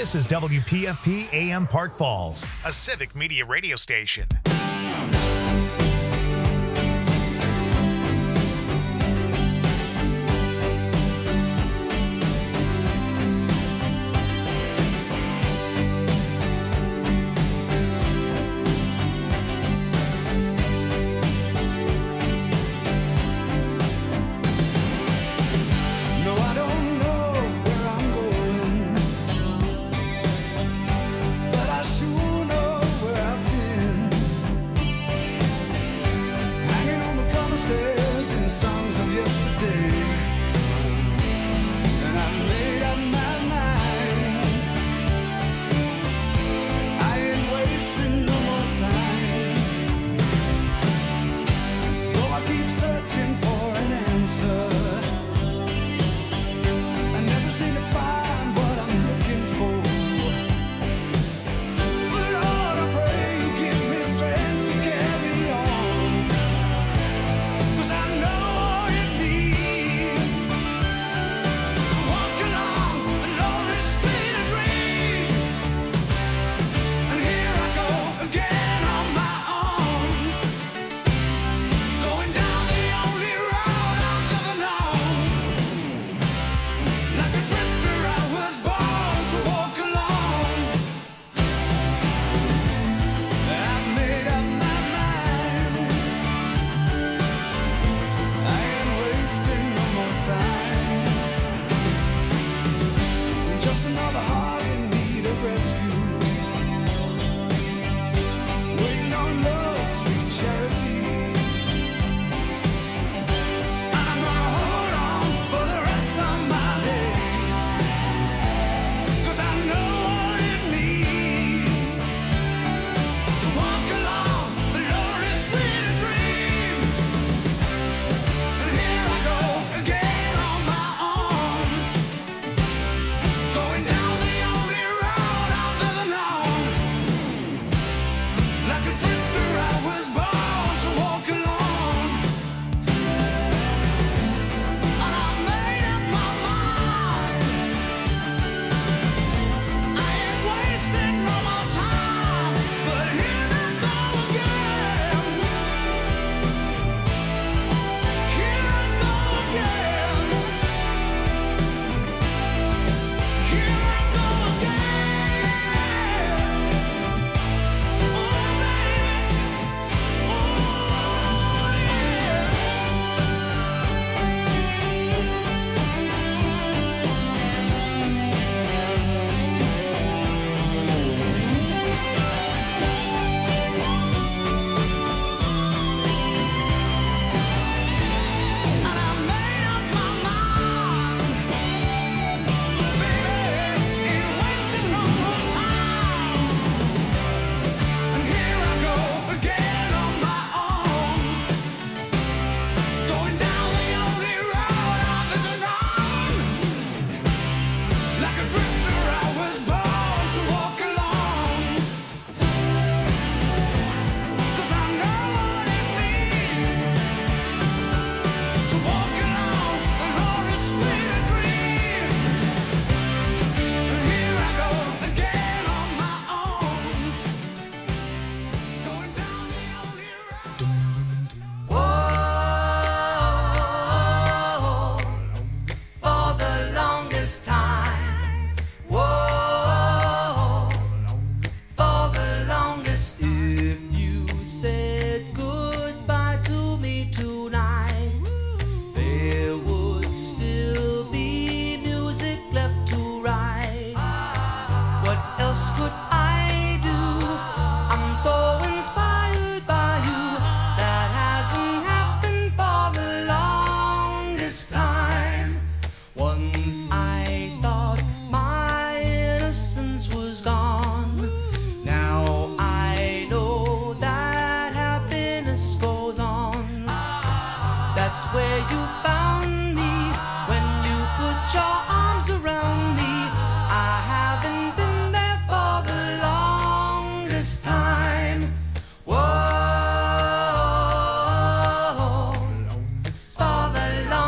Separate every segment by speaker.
Speaker 1: This is WPFP AM Park Falls, a civic media radio station.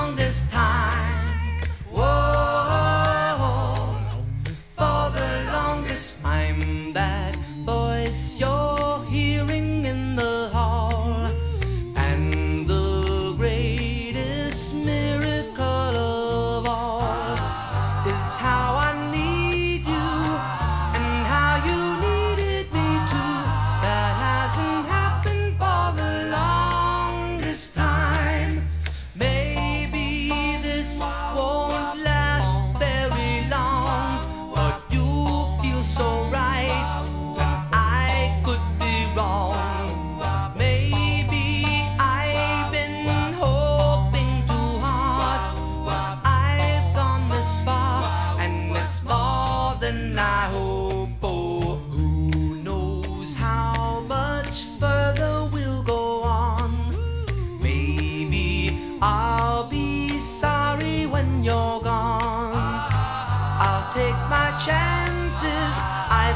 Speaker 2: For the long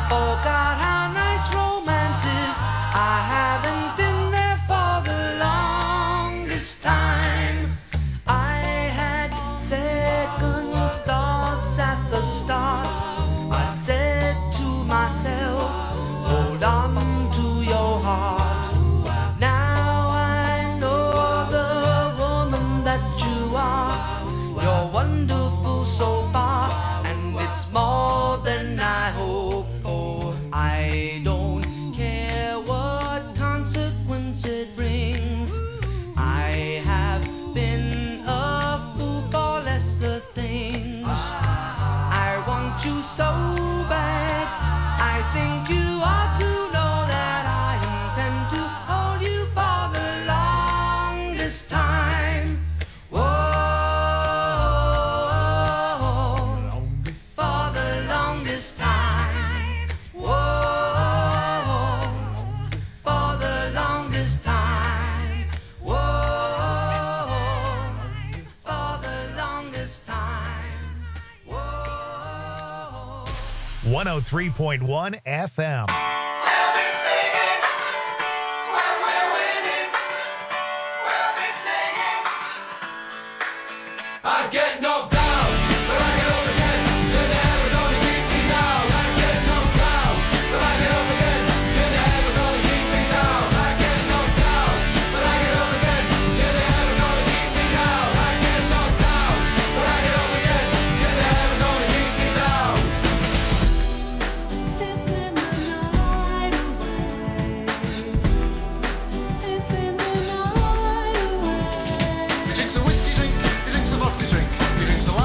Speaker 2: forgot how nice romance is. I haven't been there for the longest time. I had second thoughts at the start. I said to myself, hold on to your heart. Now I know the woman that you are. You're wonderful so far, and it's more than I hoped for. I don't care what consequence it brings. I have been a fool for lesser things. I want you so bad. I think you ought to know that I intend to hold you for the longest time. Whoa, for the longest time. Whoa, for the longest time. Whoa, for the longest time. Whoa.
Speaker 1: 103.1 FM.
Speaker 2: We'll be singing when we're winning. We'll be singing. I get knocked down, but I get up again. You're never gonna keep me down. I get knocked down, but I get up again. You're never gonna keep me down. I get knocked down, but I get up again. You're never gonna keep me down. I get knocked down, but I get up again. You're never gonna keep me down. This in the night away. This in the night away.
Speaker 3: He drinks a whiskey drink, he drinks a vodka drink, he drinks a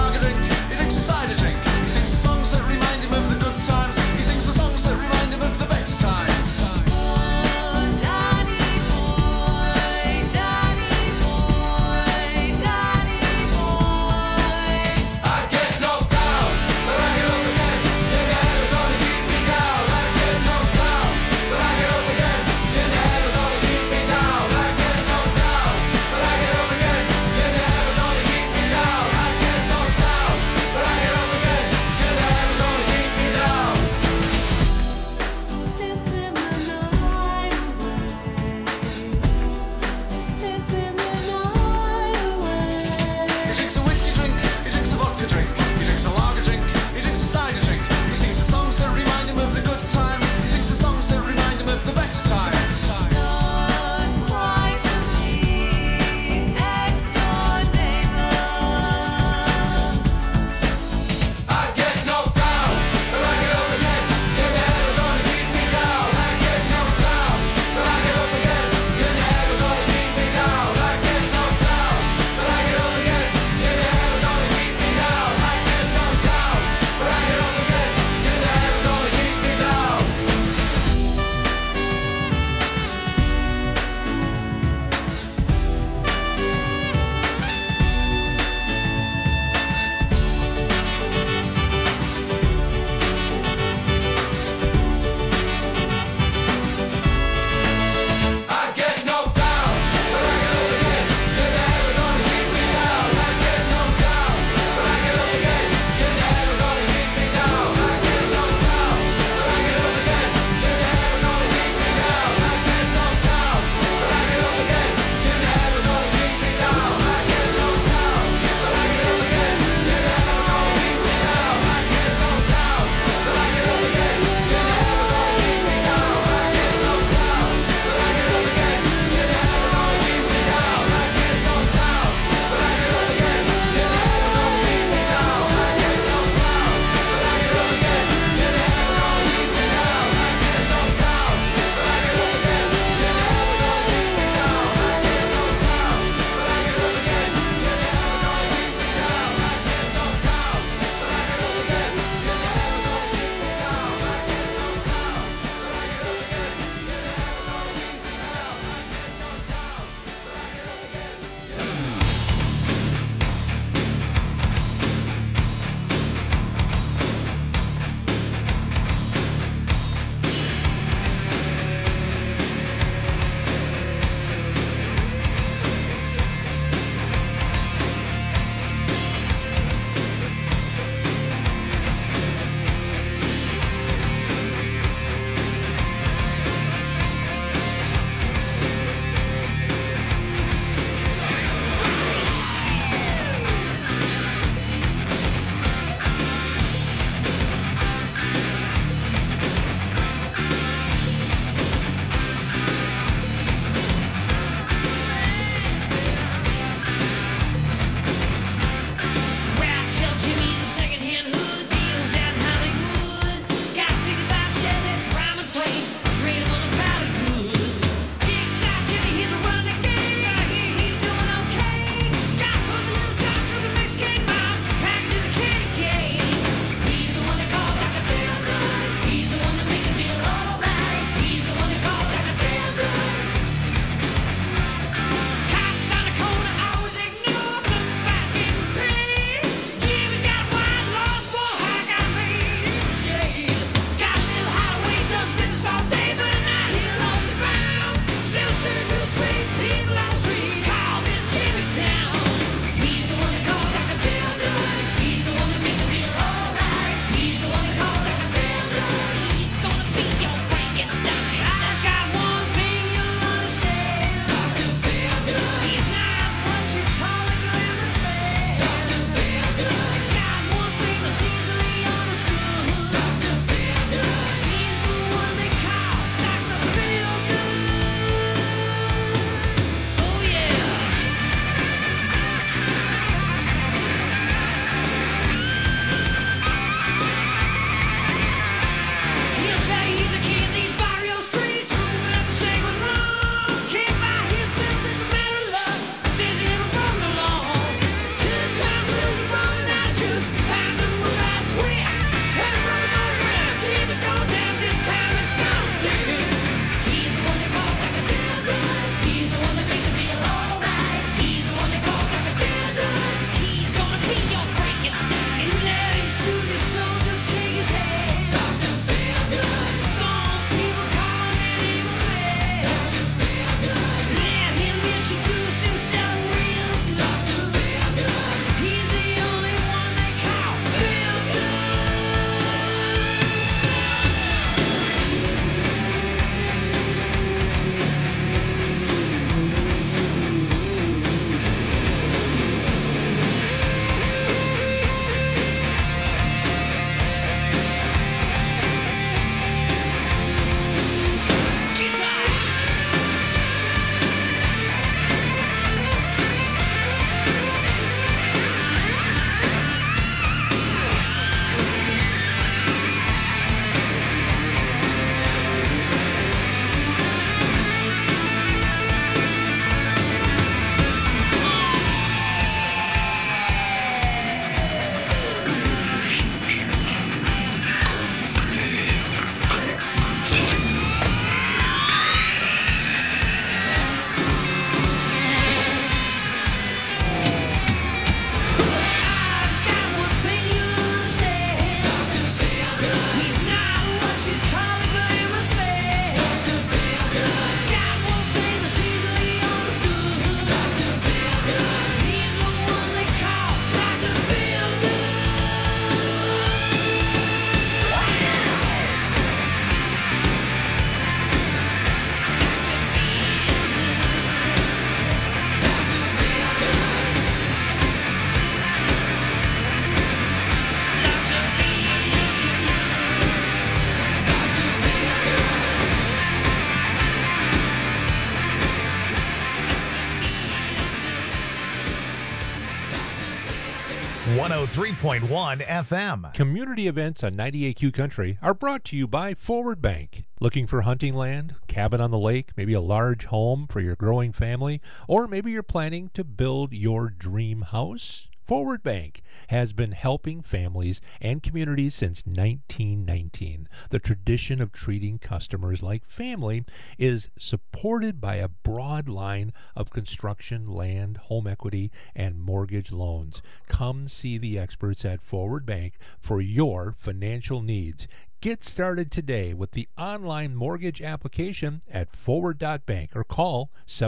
Speaker 1: 103.1 FM.
Speaker 3: Community events on 98Q Country are brought to you by Forward Bank. Looking for hunting land, cabin on the lake, maybe a large home for your growing family, or maybe you're planning to build your dream house? Forward Bank has been helping families and communities since 1919. The tradition of treating customers like family is supported by a broad line of construction, land, home equity, and mortgage loans. Come see the experts at Forward Bank for your financial needs. Get started today with the online mortgage application at forward.bank or call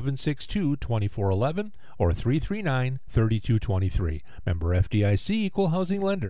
Speaker 3: 762-2411 or 339-3223. Member FDIC, Equal Housing Lender.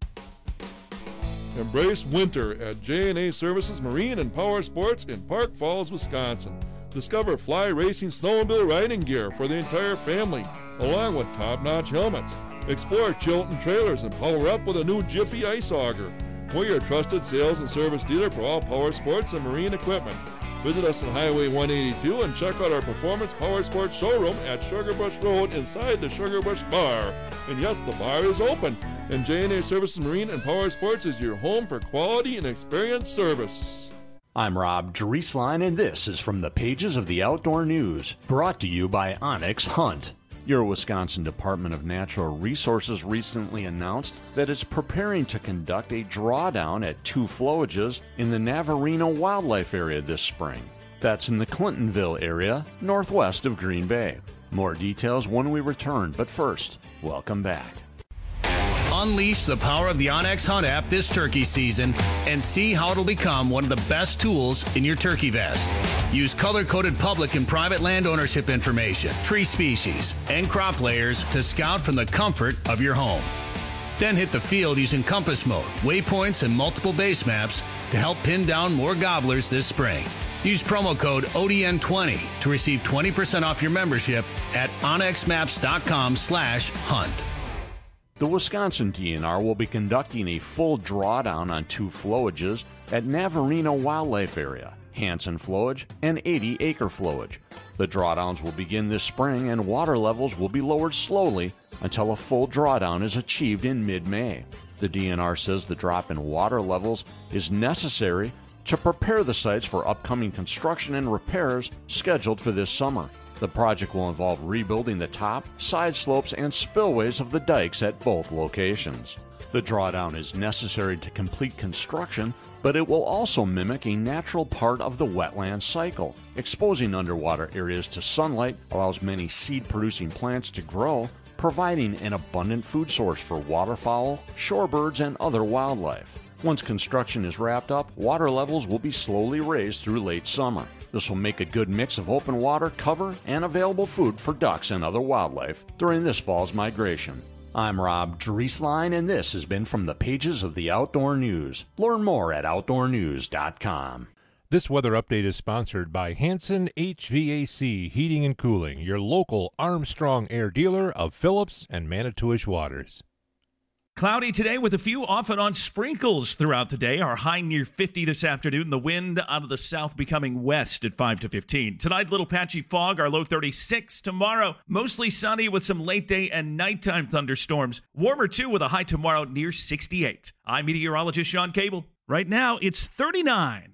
Speaker 4: Embrace winter at J&A Services Marine and Power Sports in Park Falls, Wisconsin. Discover fly racing snowmobile riding gear for the entire family, along with top-notch helmets. Explore Chilton trailers and power up with a new Jiffy ice auger. We're your trusted sales and service dealer for all power sports and marine equipment. Visit us on Highway 182 and check out our Performance Power Sports showroom at Sugarbush Road inside the Sugarbush Bar. And yes, the bar is open. And J&A Services Marine and Power Sports is your home for quality and experienced service.
Speaker 5: I'm Rob Drieslein, and this is from the pages of the Outdoor News, brought to you by Onyx Hunt. Your Wisconsin Department of Natural Resources recently announced that it's preparing to conduct a drawdown at two flowages in the Navarino Wildlife Area this spring. That's in the Clintonville area, northwest of Green Bay. More details when we return, but first, welcome back.
Speaker 6: Unleash the power of the onX Hunt app this turkey season and see how it'll become one of the best tools in your turkey vest. Use color-coded public and private land ownership information, tree species, and crop layers to scout from the comfort of your home. Then hit the field using compass mode, waypoints, and multiple base maps to help pin down more gobblers this spring. Use promo code ODN20 to receive 20% off your membership at onxmaps.com/hunt.
Speaker 5: The Wisconsin DNR will be conducting a full drawdown on two flowages at Navarino Wildlife Area, Hanson Flowage and 80 Acre Flowage. The drawdowns will begin this spring and water levels will be lowered slowly until a full drawdown is achieved in mid-May. The DNR says the drop in water levels is necessary to prepare the sites for upcoming construction and repairs scheduled for this summer. The project will involve rebuilding the top, side slopes, and spillways of the dikes at both locations. The drawdown is necessary to complete construction, but it will also mimic a natural part of the wetland cycle. Exposing underwater areas to sunlight allows many seed-producing plants to grow, providing an abundant food source for waterfowl, shorebirds, and other wildlife. Once construction is wrapped up, water levels will be slowly raised through late summer. This will make a good mix of open water, cover, and available food for ducks and other wildlife during this fall's migration. I'm Rob Drieslein, and this has been from the pages of the Outdoor News. Learn more at outdoornews.com.
Speaker 3: This weather update is sponsored by Hanson HVAC Heating and Cooling, your local Armstrong Air dealer of Phillips and Manitowish Waters.
Speaker 7: Cloudy today with a few off and on sprinkles throughout the day. Our high near 50 this afternoon. The wind out of the south becoming west at 5 to 15. Tonight, little patchy fog. Our low 36. Tomorrow, mostly sunny with some late day and nighttime thunderstorms. Warmer too with a high tomorrow near 68. I'm meteorologist Sean Cable. Right now, it's 39.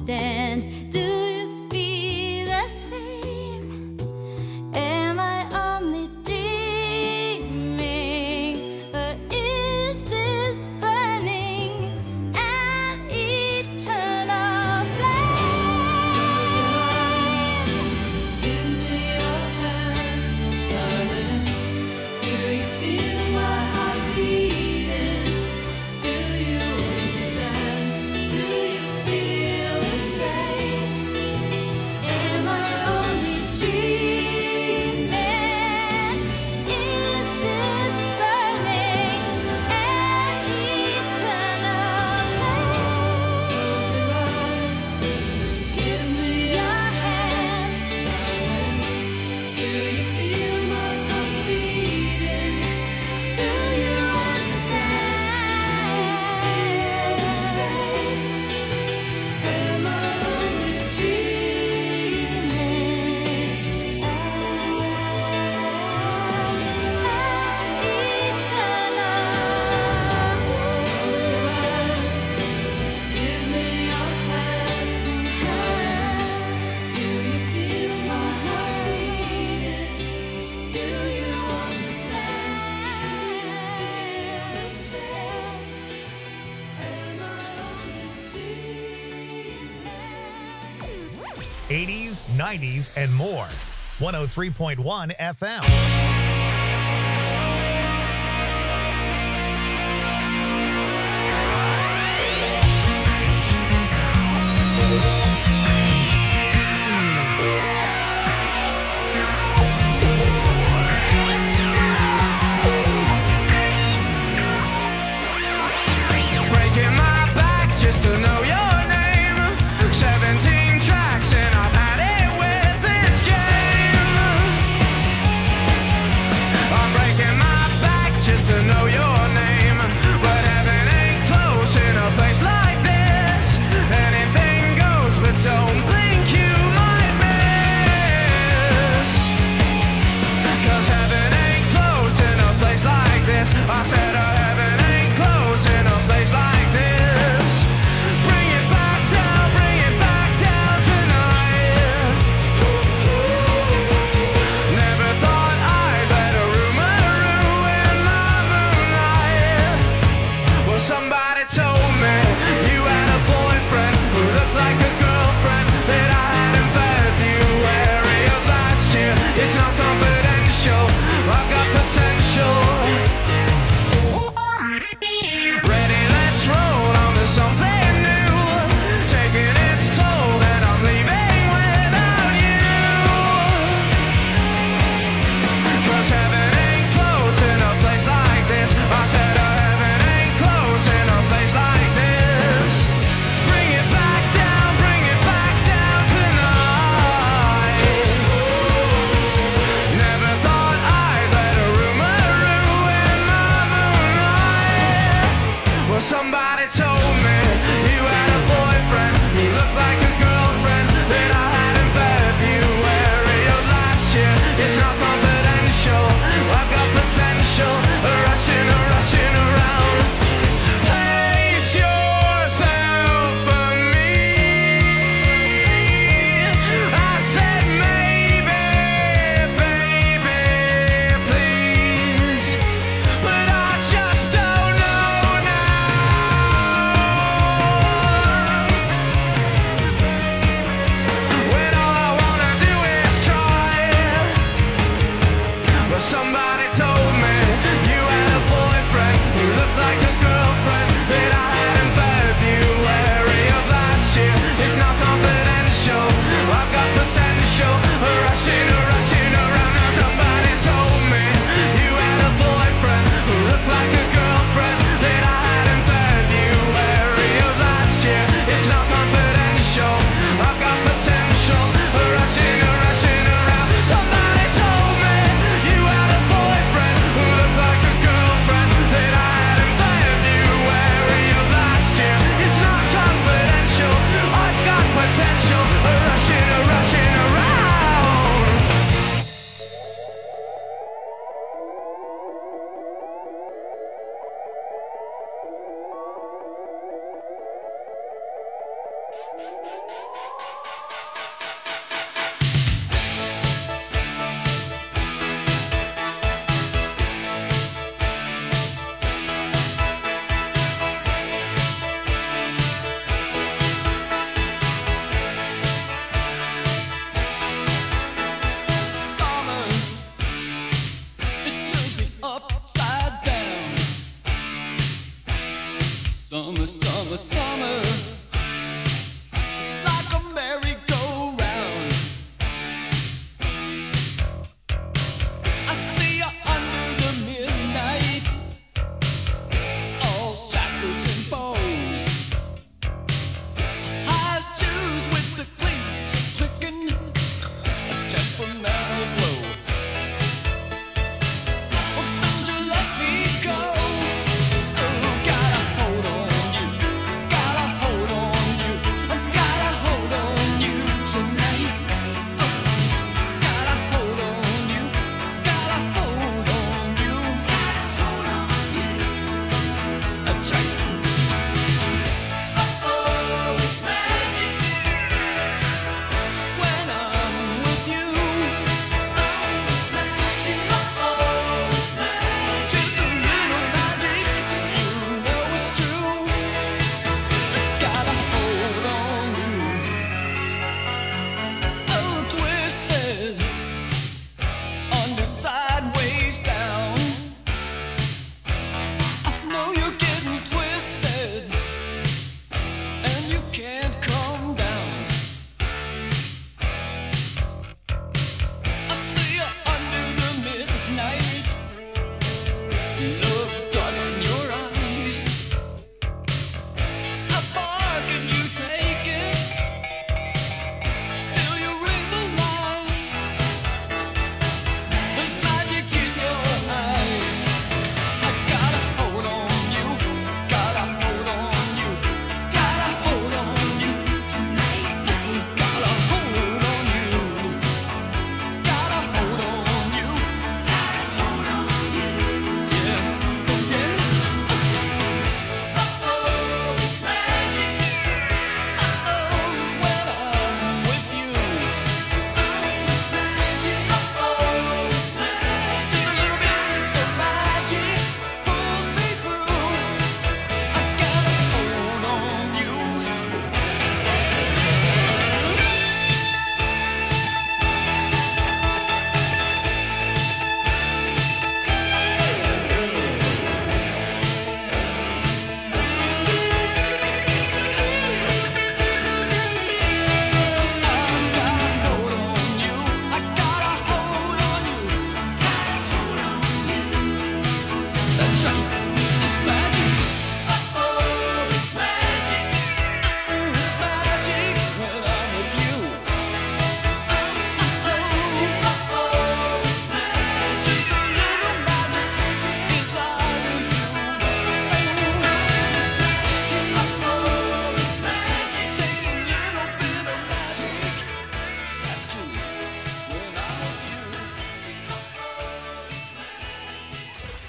Speaker 8: understand. Do you feel the same? Am I only dreaming? Or is this burning an eternal flame?
Speaker 2: Give me your hand, darling. Do you feel my heart beating? Do you understand? Do you feel the same? Am I only dreaming? Is this burning an eternal flame? Close your eyes. Give me your hand, darling. Do you feel my heart beating? Do you understand the same? Am I only dreaming? Close your eyes. Give me your hand, darling. Do you feel my heart beating? Do you understand? Do you feel the same? Am I only dreaming?
Speaker 1: 80s, 90s, and more. 103.1 FM.
Speaker 2: Breaking my back just to know your name. 17 tracks and I've had it with this game.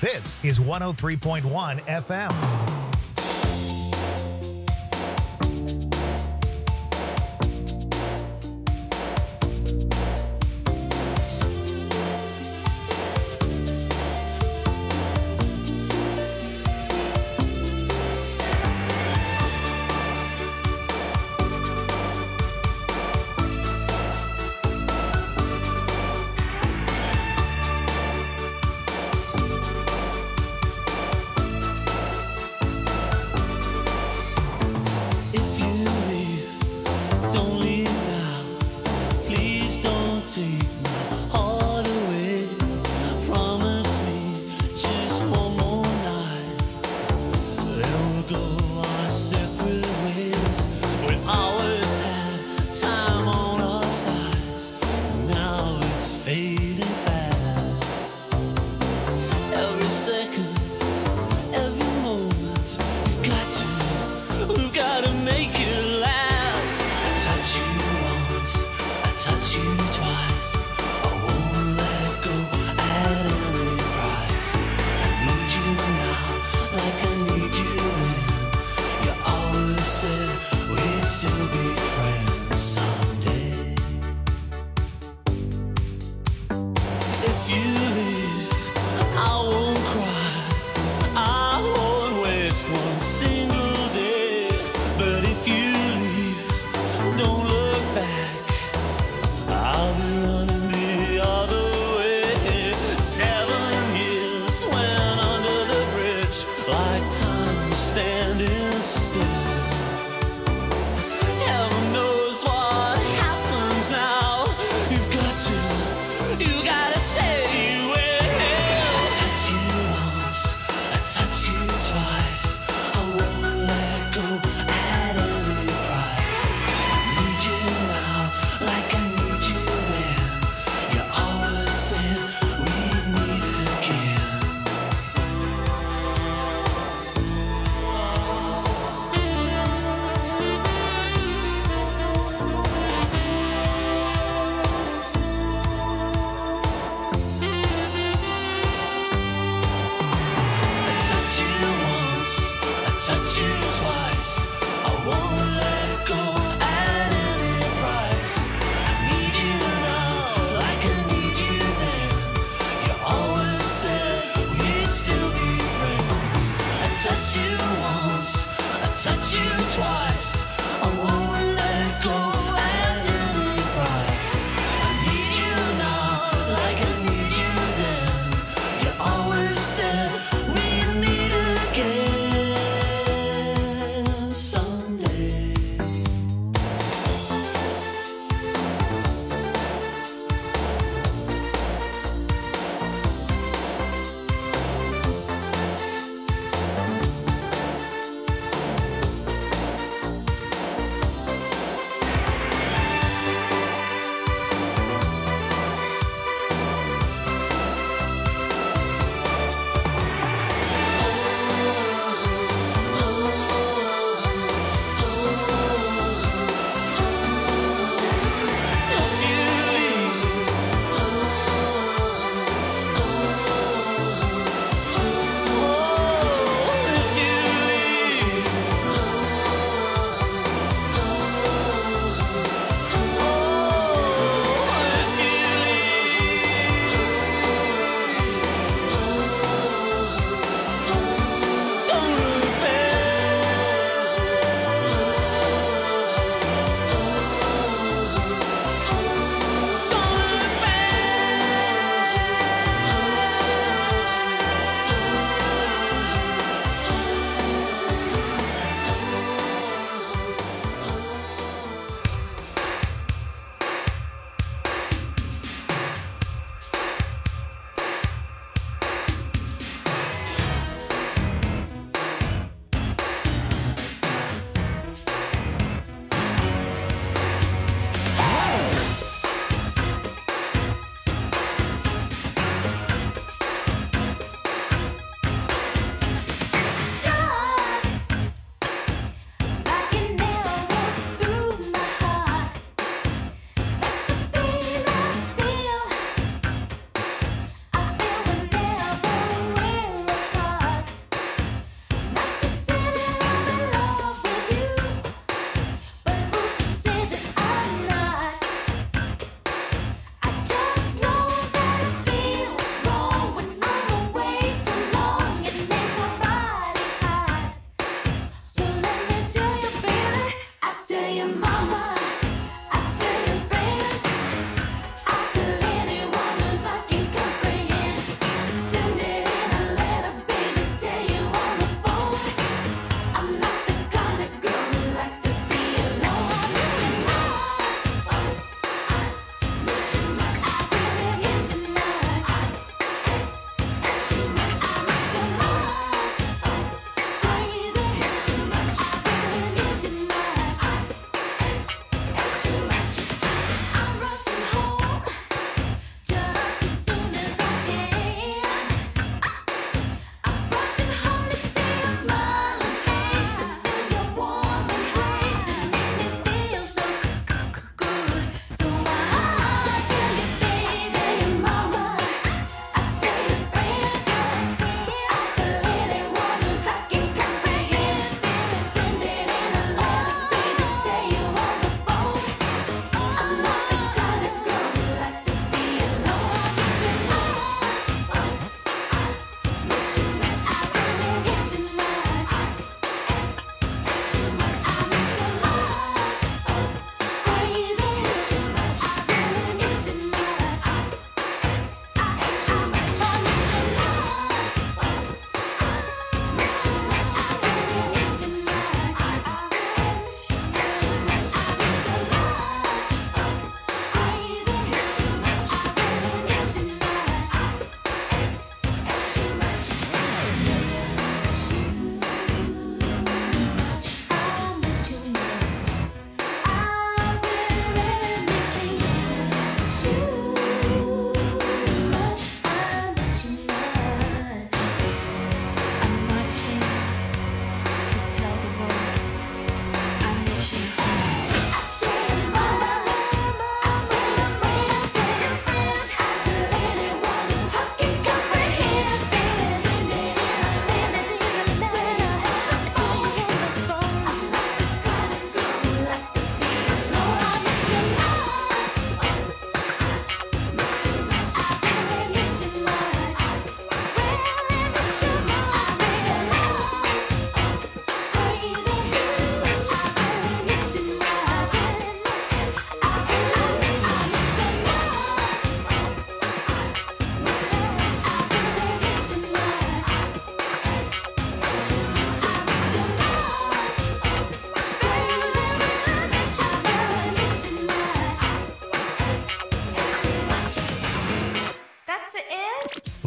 Speaker 1: This is 103.1 FM.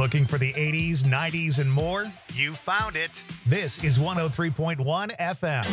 Speaker 1: Looking for the 80s, 90s, and more? You found it. This is 103.1 FM.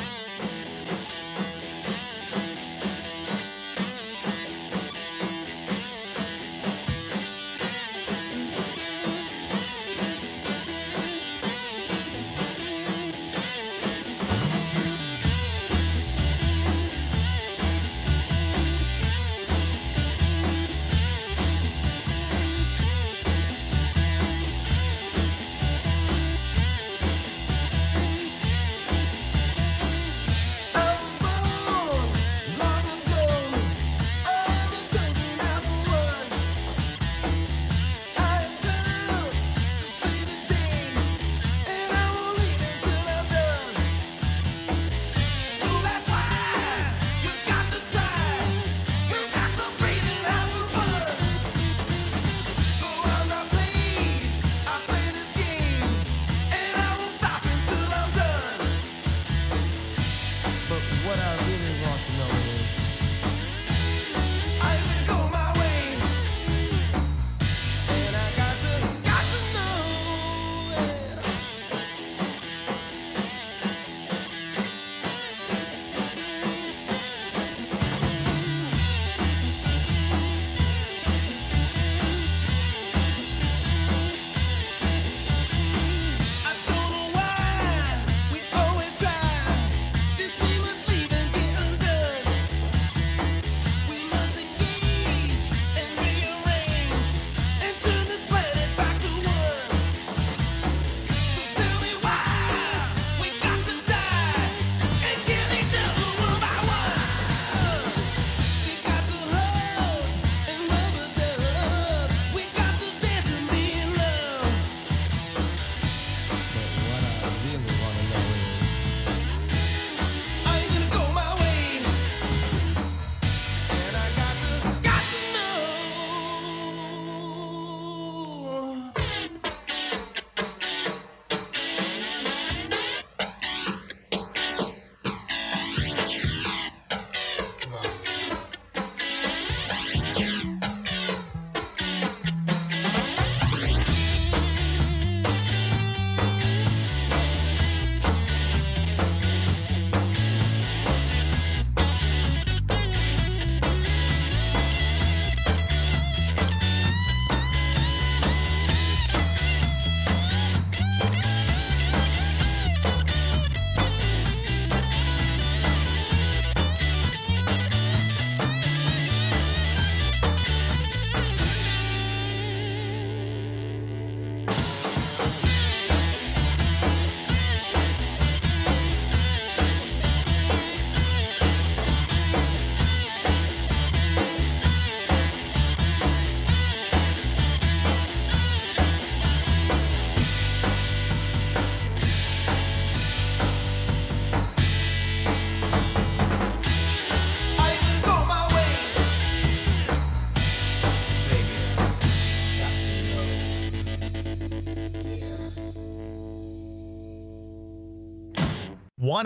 Speaker 9: One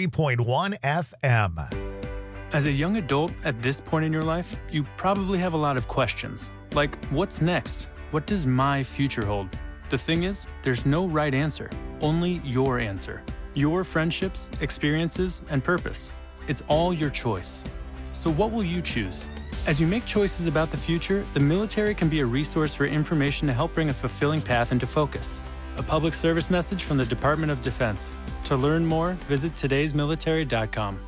Speaker 9: 103.1 FM.
Speaker 10: As a young adult at this point in your life, you probably have a lot of questions. Like, what's next? What does my future hold? The thing is, there's no right answer, only your answer. Your friendships, experiences, and purpose. It's all your choice. So what will you choose? As you make choices about the future, the military can be a resource for information to help bring a fulfilling path into focus. A public service message from the Department of Defense. To learn more, visit todaysmilitary.com.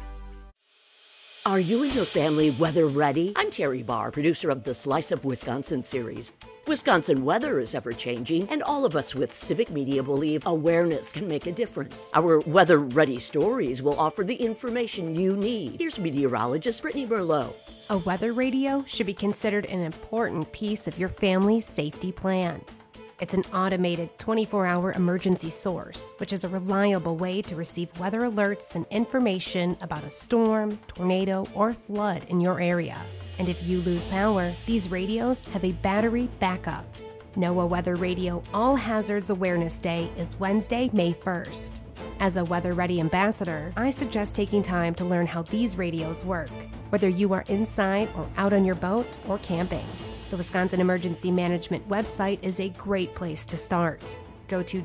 Speaker 11: Are you and your family weather ready? I'm Terry Barr, producer of the Slice of Wisconsin series. Wisconsin weather is ever-changing, and all of us with Civic Media believe awareness can make a difference. Our weather-ready stories will offer the information you need. Here's meteorologist Brittany Merlot.
Speaker 12: A weather radio should be considered an important piece of your family's safety plan. It's an automated 24-hour emergency source, which is a reliable way to receive weather alerts and information about a storm, tornado, or flood in your area. And if you lose power, these radios have a battery backup. NOAA Weather Radio All Hazards Awareness Day is Wednesday, May 1st. As a weather-ready ambassador, I suggest taking time to learn how these radios work. whether you are inside or out on your boat or camping. The Wisconsin Emergency Management website is a great place to start. Go to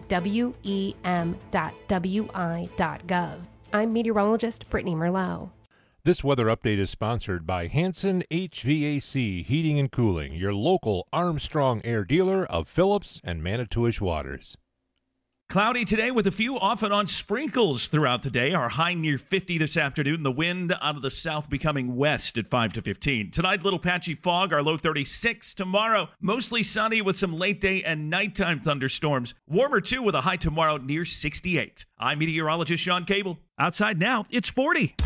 Speaker 12: wem.wi.gov. I'm meteorologist Brittany Merlot.
Speaker 3: This weather update is sponsored by Hanson HVAC Heating and Cooling, your local Armstrong Air dealer of Phillips and Manitowish Waters.
Speaker 7: Cloudy today with a few off and on sprinkles throughout the day. Our high near 50 this afternoon. The wind out of the south becoming west at 5 to 15. Tonight, little patchy fog. Our low 36. Tomorrow, mostly sunny with some late day and nighttime thunderstorms. Warmer too with a high tomorrow near 68. I'm meteorologist Sean Cable. Outside now, it's 40.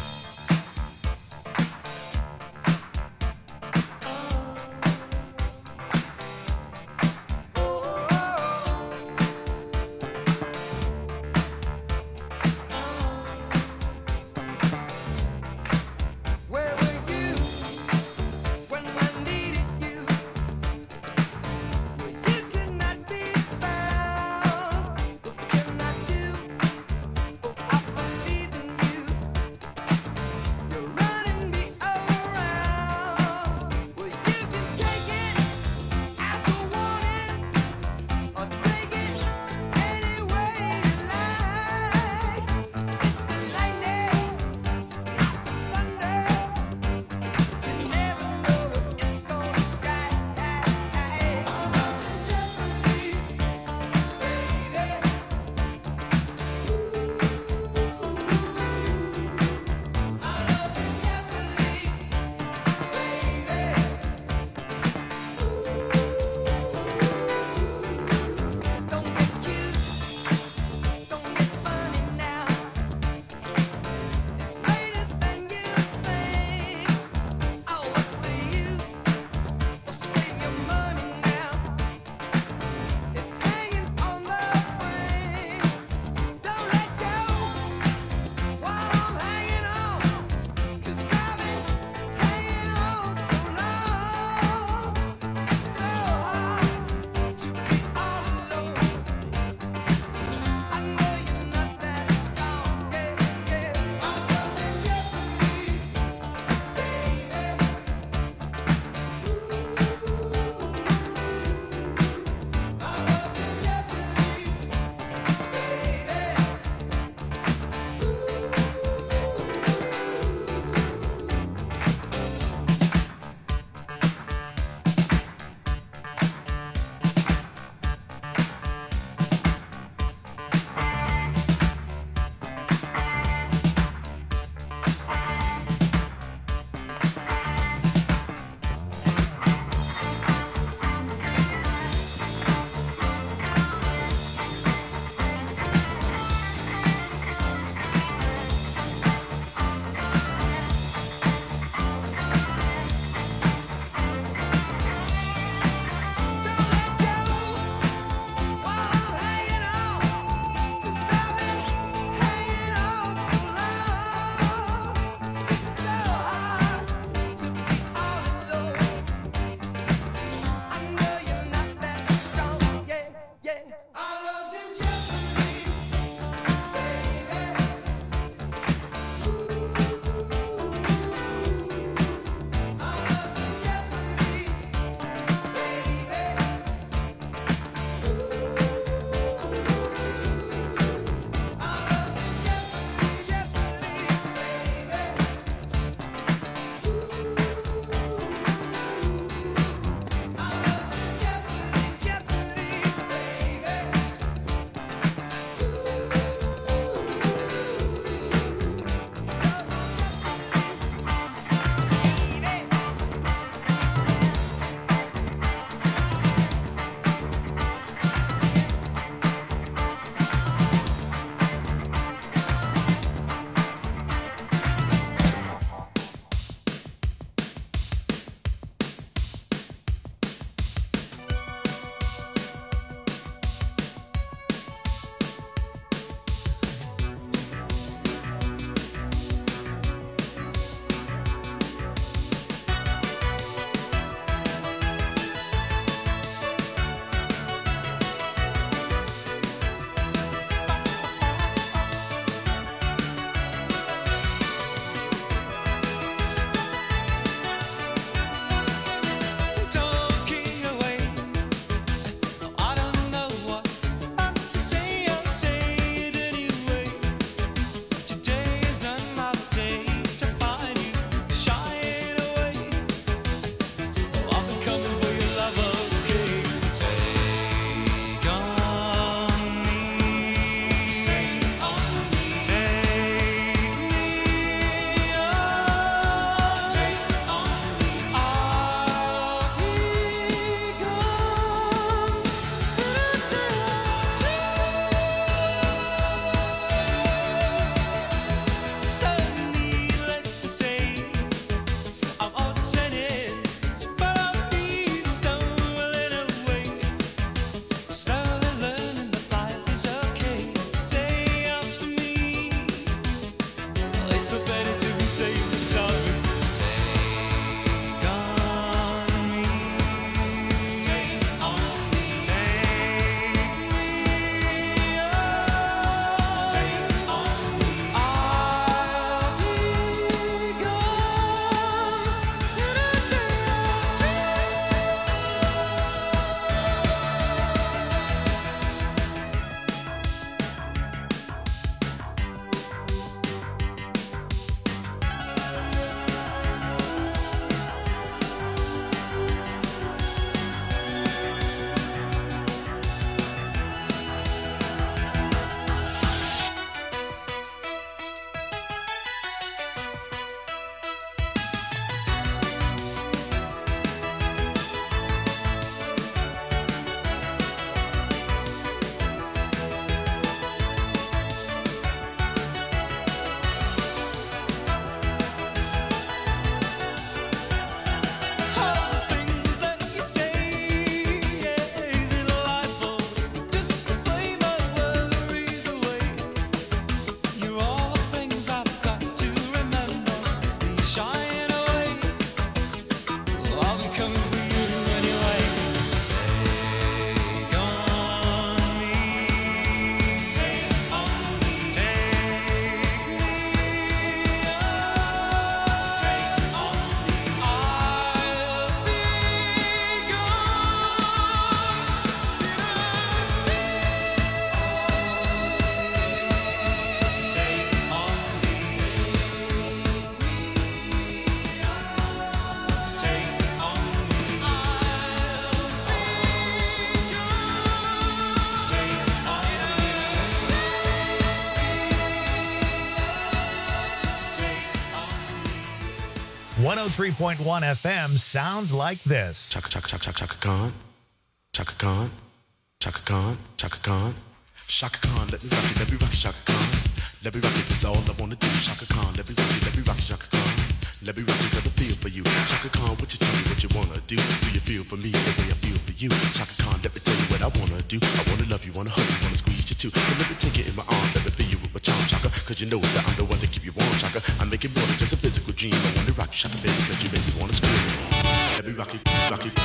Speaker 9: 103.1 FM sounds like this.
Speaker 13: Chaka Khan. Chaka Khan. Chaka Khan. Chaka Khan. Shaka Khan, let me rock it, Shaka Khan. Let me rock it, that's all I wanna do. Shaka Khan, let me rock it, Shaka Khan. Let me rock it, got a feel for you. Shaka Khan, what you tell me what you wanna do? Do you feel for me the way I feel for you? Shaka Khan, let me tell you what I wanna do. I wanna love you, wanna hug you, wanna squeeze you too. So let me take it in my arms, let me feel you with my charm, Shaka. Cause you know that I'm the one to keep you warm, Shaka. I make it more than just a physical dream. I wanna rock you, Shaka, baby, cause you make me wanna scream. Let me rock it, rock it.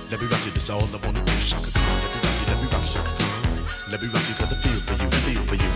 Speaker 13: All I wanna do, Shaka Khan. Let me rock it, Shaka Khan. Let me rock it, got the feel for you, feel for you.